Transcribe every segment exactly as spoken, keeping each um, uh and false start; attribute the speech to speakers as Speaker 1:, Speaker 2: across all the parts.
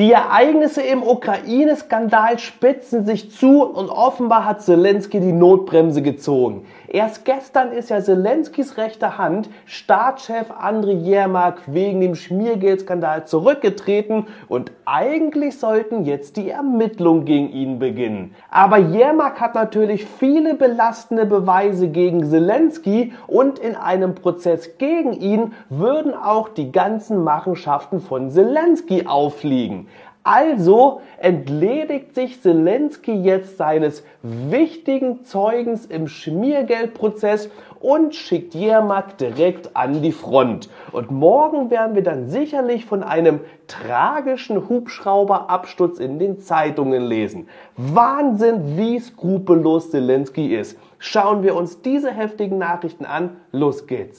Speaker 1: Die Ereignisse im Ukraine-Skandal spitzen sich zu und offenbar hat Zelensky die Notbremse gezogen. Erst gestern ist ja Zelenskys rechte Hand, Staatschef Andriy Jermak, wegen dem Schmiergeldskandal zurückgetreten und eigentlich sollten jetzt die Ermittlungen gegen ihn beginnen. Aber Jermak hat natürlich viele belastende Beweise gegen Zelensky und in einem Prozess gegen ihn würden auch die ganzen Machenschaften von Zelensky auffliegen. Also entledigt sich Zelensky jetzt seines wichtigen Zeugens im Schmiergeldprozess und schickt Jermak direkt an die Front. Und morgen werden wir dann sicherlich von einem tragischen Hubschrauberabsturz in den Zeitungen lesen. Wahnsinn, wie skrupellos Zelensky ist. Schauen wir uns diese heftigen Nachrichten an. Los geht's.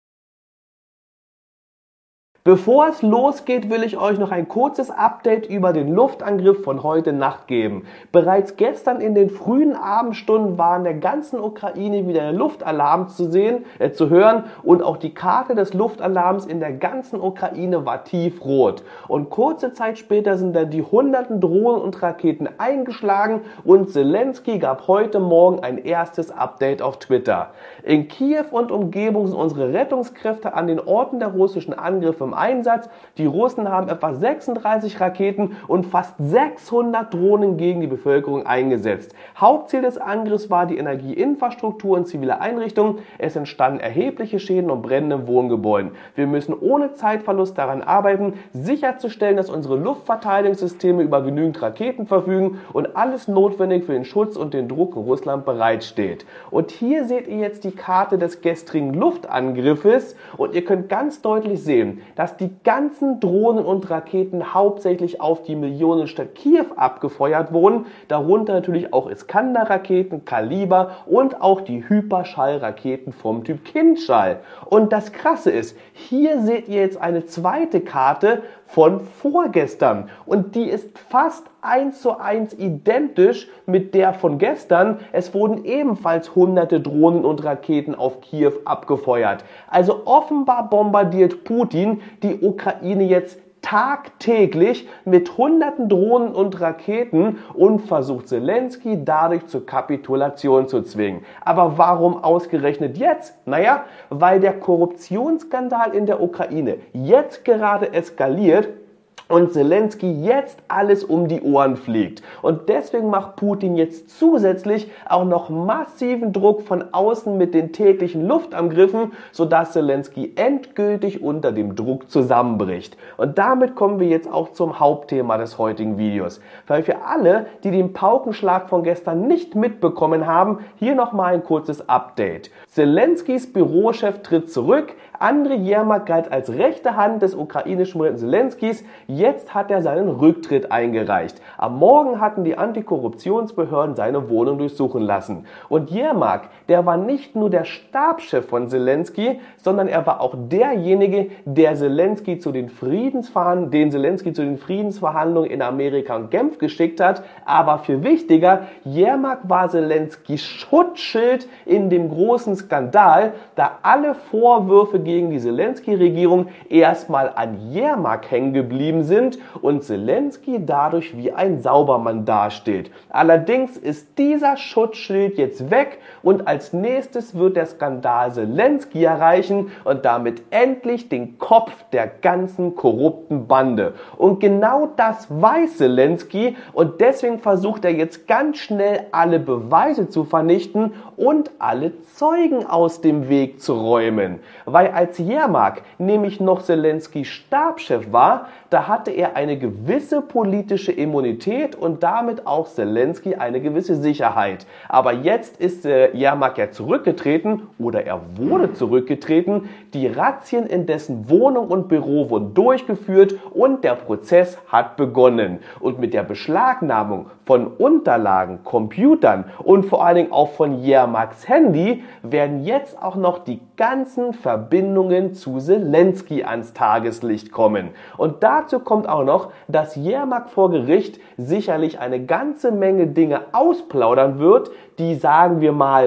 Speaker 1: Bevor es losgeht, will ich euch noch ein kurzes Update über den Luftangriff von heute Nacht geben. Bereits gestern in den frühen Abendstunden war in der ganzen Ukraine wieder der Luftalarm zu sehen, äh, zu hören und auch die Karte des Luftalarms in der ganzen Ukraine war tiefrot. Und kurze Zeit später sind dann die hunderten Drohnen und Raketen eingeschlagen und Zelensky gab heute Morgen ein erstes Update auf Twitter. In Kiew und Umgebung sind unsere Rettungskräfte an den Orten der russischen Angriffe im Einsatz. Die Russen haben etwa sechsunddreißig Raketen und fast sechshundert Drohnen gegen die Bevölkerung eingesetzt. Hauptziel des Angriffs war die Energieinfrastruktur und zivile Einrichtungen. Es entstanden erhebliche Schäden und Brände in Wohngebäuden. Wir müssen ohne Zeitverlust daran arbeiten, sicherzustellen, dass unsere Luftverteidigungssysteme über genügend Raketen verfügen und alles notwendig für den Schutz und den Druck in Russland bereitsteht. Und hier seht ihr jetzt die Karte des gestrigen Luftangriffes und ihr könnt ganz deutlich sehen, dass die ganzen Drohnen und Raketen hauptsächlich auf die Millionenstadt Kiew abgefeuert wurden, darunter natürlich auch Iskander-Raketen, Kaliber und auch die Hyperschallraketen vom Typ Kindschall. Und das Krasse ist, hier seht ihr jetzt eine zweite Karte von vorgestern und die ist fast eins zu eins identisch mit der von gestern. Es wurden ebenfalls hunderte Drohnen und Raketen auf Kiew abgefeuert. Also offenbar bombardiert Putin die Ukraine jetzt tagtäglich mit hunderten Drohnen und Raketen und versucht Zelensky dadurch zur Kapitulation zu zwingen. Aber warum ausgerechnet jetzt? Naja, weil der Korruptionsskandal in der Ukraine jetzt gerade eskaliert und Zelensky jetzt alles um die Ohren fliegt. Und deswegen macht Putin jetzt zusätzlich auch noch massiven Druck von außen mit den täglichen Luftangriffen, sodass Zelensky endgültig unter dem Druck zusammenbricht. Und damit kommen wir jetzt auch zum Hauptthema des heutigen Videos. Weil für alle, die den Paukenschlag von gestern nicht mitbekommen haben, hier nochmal ein kurzes Update. Zelenskys Bürochef tritt zurück. Andriy Jermak galt als rechte Hand des ukrainischen Präsidenten Zelenskys. Jetzt hat er seinen Rücktritt eingereicht. Am Morgen hatten die Antikorruptionsbehörden seine Wohnung durchsuchen lassen. Und Jermak, der war nicht nur der Stabschef von Zelensky, sondern er war auch derjenige, der Zelensky zu den Friedensverhandlungen, den Zelensky zu den Friedensverhandlungen in Amerika und Genf geschickt hat. Aber viel wichtiger, Jermak war Zelenskys Schutzschild in dem großen Skandal, da alle Vorwürfe gegen die Zelensky-Regierung erstmal an Jermak hängen geblieben sind und Zelensky dadurch wie ein Saubermann dasteht. Allerdings ist dieser Schutzschild jetzt weg und als nächstes wird der Skandal Zelensky erreichen und damit endlich den Kopf der ganzen korrupten Bande. Und genau das weiß Zelensky und deswegen versucht er jetzt ganz schnell alle Beweise zu vernichten und alle Zeugen aus dem Weg zu räumen. Weil als Jermak nämlich noch Zelenskys Stabschef war, da hatte er eine gewisse politische Immunität und damit auch Zelensky eine gewisse Sicherheit. Aber jetzt ist äh, Jermak ja zurückgetreten oder er wurde zurückgetreten. Die Razzien in dessen Wohnung und Büro wurden durchgeführt und der Prozess hat begonnen. Und mit der Beschlagnahmung von Unterlagen, Computern und vor allen Dingen auch von Jermaks Handy werden jetzt auch noch die ganzen Verbindungen zu Zelensky ans Tageslicht kommen. Und dazu kommt auch noch, dass Jermak vor Gericht sicherlich eine ganze Menge Dinge ausplaudern wird, die, sagen wir mal,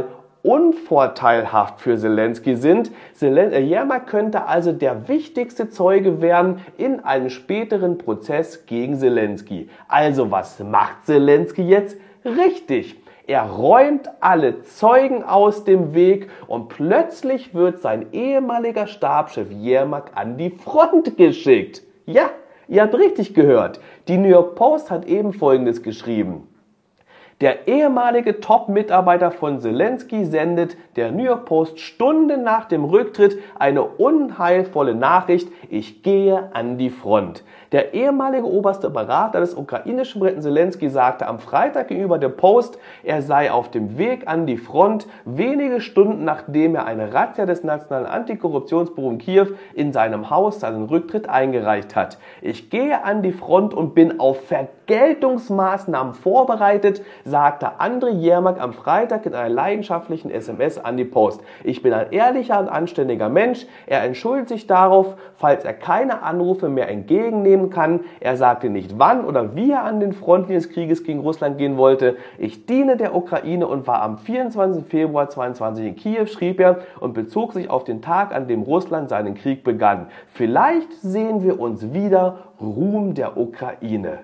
Speaker 1: unvorteilhaft für Zelensky sind. Jermak könnte also der wichtigste Zeuge werden in einem späteren Prozess gegen Zelensky. Also was macht Zelensky jetzt? Richtig! Er räumt alle Zeugen aus dem Weg und plötzlich wird sein ehemaliger Stabschef Jermak an die Front geschickt. Ja, ihr habt richtig gehört. Die New York Post hat eben Folgendes geschrieben. Der ehemalige Top-Mitarbeiter von Zelensky sendet der New York Post Stunden nach dem Rücktritt eine unheilvolle Nachricht: Ich gehe an die Front. Der ehemalige oberste Berater des ukrainischen Präsidenten Zelensky sagte am Freitag gegenüber der Post, er sei auf dem Weg an die Front, wenige Stunden nachdem er eine Razzia des Nationalen Antikorruptionsbüros in Kiew in seinem Haus seinen Rücktritt eingereicht hat. Ich gehe an die Front und bin auf Vergeltungsmaßnahmen vorbereitet, sagte Andriy Jermak am Freitag in einer leidenschaftlichen S M S an die Post. Ich bin ein ehrlicher und anständiger Mensch. Er entschuldigt sich darauf, falls er keine Anrufe mehr entgegennehmen kann. Er sagte nicht, wann oder wie er an den Frontlinien des Krieges gegen Russland gehen wollte. Ich diene der Ukraine und war am vierundzwanzigsten Februar zweitausendzweiundzwanzig in Kiew, schrieb er und bezog sich auf den Tag, an dem Russland seinen Krieg begann. Vielleicht sehen wir uns wieder. Ruhm der Ukraine.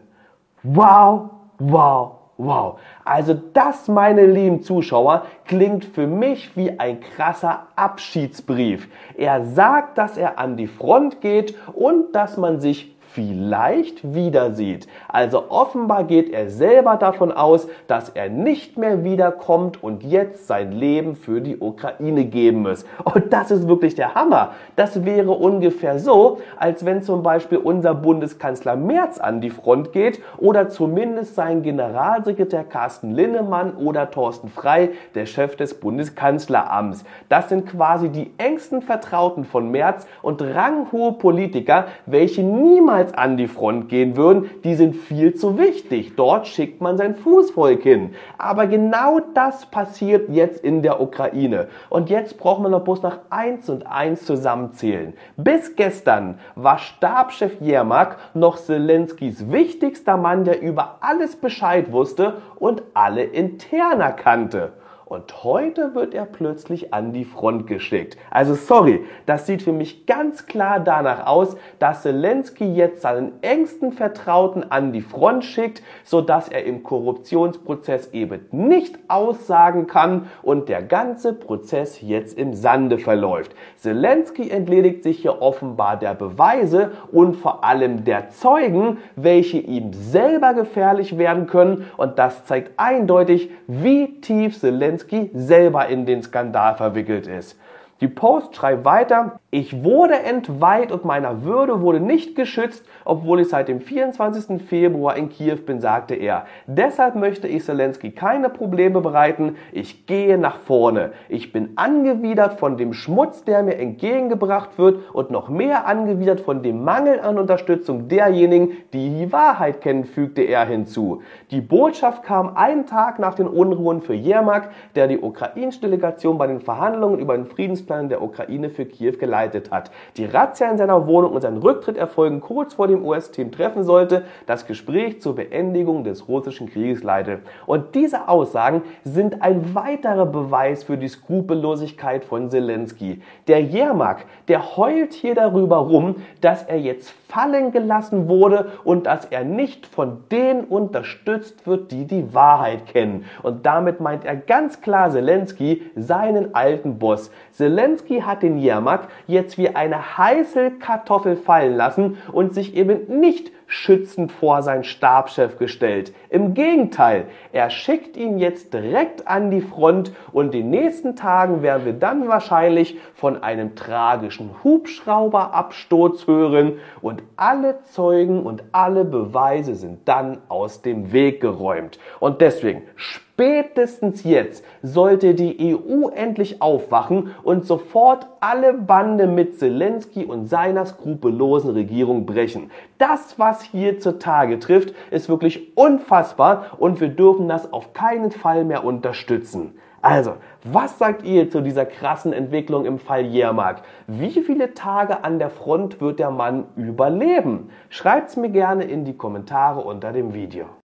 Speaker 1: Wow, wow, wow. Also das, meine lieben Zuschauer, klingt für mich wie ein krasser Abschiedsbrief. Er sagt, dass er an die Front geht und dass man sich vielleicht wieder sieht. Also offenbar geht er selber davon aus, dass er nicht mehr wiederkommt und jetzt sein Leben für die Ukraine geben muss. Und das ist wirklich der Hammer. Das wäre ungefähr so, als wenn zum Beispiel unser Bundeskanzler Merz an die Front geht oder zumindest sein Generalsekretär Carsten Linnemann oder Thorsten Frey, der Chef des Bundeskanzleramts. Das sind quasi die engsten Vertrauten von Merz und ranghohe Politiker, welche niemals an die Front gehen würden, die sind viel zu wichtig. Dort schickt man sein Fußvolk hin. Aber genau das passiert jetzt in der Ukraine. Und jetzt braucht man noch bloß nach eins und eins zusammenzählen. Bis gestern war Stabschef Jermak noch Zelenskys wichtigster Mann, der über alles Bescheid wusste und alle Interna kannte. Und heute wird er plötzlich an die Front geschickt. Also sorry, das sieht für mich ganz klar danach aus, dass Zelensky jetzt seinen engsten Vertrauten an die Front schickt, sodass er im Korruptionsprozess eben nicht aussagen kann und der ganze Prozess jetzt im Sande verläuft. Zelensky entledigt sich hier offenbar der Beweise und vor allem der Zeugen, welche ihm selber gefährlich werden können, und das zeigt eindeutig, wie tief Zelensky selber in den Skandal verwickelt ist. Die Post schreibt weiter: Ich wurde entweiht und meiner Würde wurde nicht geschützt, obwohl ich seit dem vierundzwanzigsten Februar in Kiew bin, sagte er. Deshalb möchte ich Zelensky keine Probleme bereiten. Ich gehe nach vorne. Ich bin angewidert von dem Schmutz, der mir entgegengebracht wird, und noch mehr angewidert von dem Mangel an Unterstützung derjenigen, die die Wahrheit kennen, fügte er hinzu. Die Botschaft kam einen Tag nach den Unruhen für Jermak, der die ukrainische Delegation bei den Verhandlungen über den Friedensplan der Ukraine für Kiew geleitet hat. Die Razzia in seiner Wohnung und sein Rücktritt erfolgen kurz vor dem U S-Team treffen sollte, das Gespräch zur Beendigung des russischen Krieges leitet. Und diese Aussagen sind ein weiterer Beweis für die Skrupellosigkeit von Zelensky. Der Jermak, der heult hier darüber rum, dass er jetzt fallen gelassen wurde und dass er nicht von denen unterstützt wird, die die Wahrheit kennen. Und damit meint er ganz klar Zelensky, seinen alten Boss. Zelensky hat den Jermak jetzt wie eine heiße Kartoffel fallen lassen und sich eben nicht schützend vor seinen Stabschef gestellt. Im Gegenteil, er schickt ihn jetzt direkt an die Front und in den nächsten Tagen werden wir dann wahrscheinlich von einem tragischen Hubschrauberabsturz hören und alle Zeugen und alle Beweise sind dann aus dem Weg geräumt. Und deswegen spätestens jetzt sollte die E U endlich aufwachen und sofort alle Bande mit Zelensky und seiner skrupellosen Regierung brechen. Das, was hier zutage trifft, ist wirklich unfassbar und wir dürfen das auf keinen Fall mehr unterstützen. Also, was sagt ihr zu dieser krassen Entwicklung im Fall Jermak? Wie viele Tage an der Front wird der Mann überleben? Schreibt's mir gerne in die Kommentare unter dem Video.